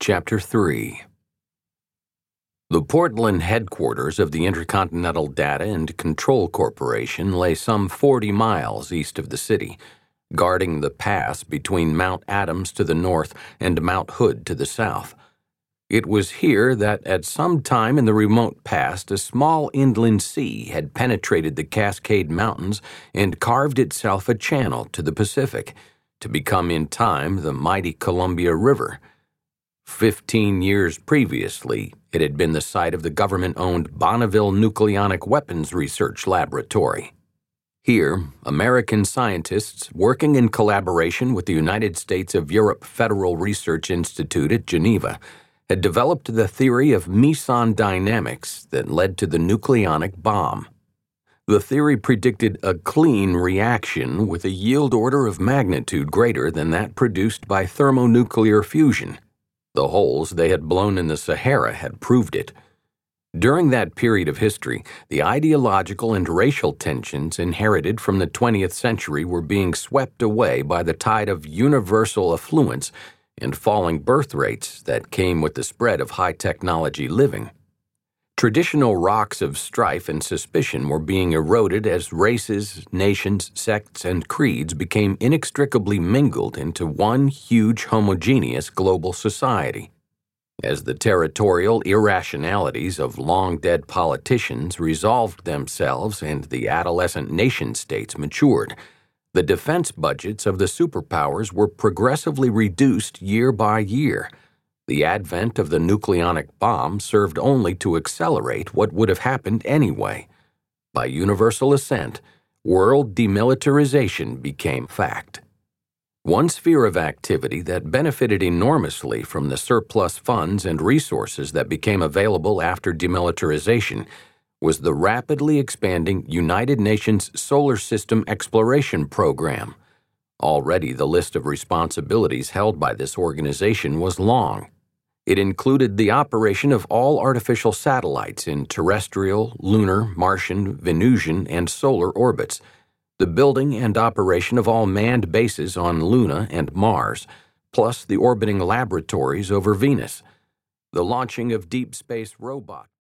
Chapter 3. The Portland headquarters of the Intercontinental Data and Control Corporation lay some 40 miles east of the city, guarding the pass between Mount Adams to the north and Mount Hood to the south. It was here that at some time in the remote past a small inland sea had penetrated the Cascade Mountains and carved itself a channel to the Pacific, to become in time the mighty Columbia River. 15 years previously, it had been the site of the government-owned Bonneville Nucleonic Weapons Research Laboratory. Here, American scientists, working in collaboration with the United States of Europe Federal Research Institute at Geneva, had developed the theory of meson dynamics that led to the nucleonic bomb. The theory predicted a clean reaction with a yield order of magnitude greater than that produced by thermonuclear fusion. The holes they had blown in the Sahara had proved it. During that period of history, the ideological and racial tensions inherited from the 20th century were being swept away by the tide of universal affluence and falling birth rates that came with the spread of high-technology living. Traditional rocks of strife and suspicion were being eroded as races, nations, sects, and creeds became inextricably mingled into one huge homogeneous global society. As the territorial irrationalities of long-dead politicians resolved themselves and the adolescent nation-states matured, the defense budgets of the superpowers were progressively reduced year by year. The advent of the nucleonic bomb served only to accelerate what would have happened anyway. By universal assent, world demilitarization became fact. One sphere of activity that benefited enormously from the surplus funds and resources that became available after demilitarization was the rapidly expanding United Nations Solar System Exploration Program. Already the list of responsibilities held by this organization was long. It included the operation of all artificial satellites in terrestrial, lunar, Martian, Venusian, and solar orbits, the building and operation of all manned bases on Luna and Mars, plus the orbiting laboratories over Venus, the launching of deep space robots.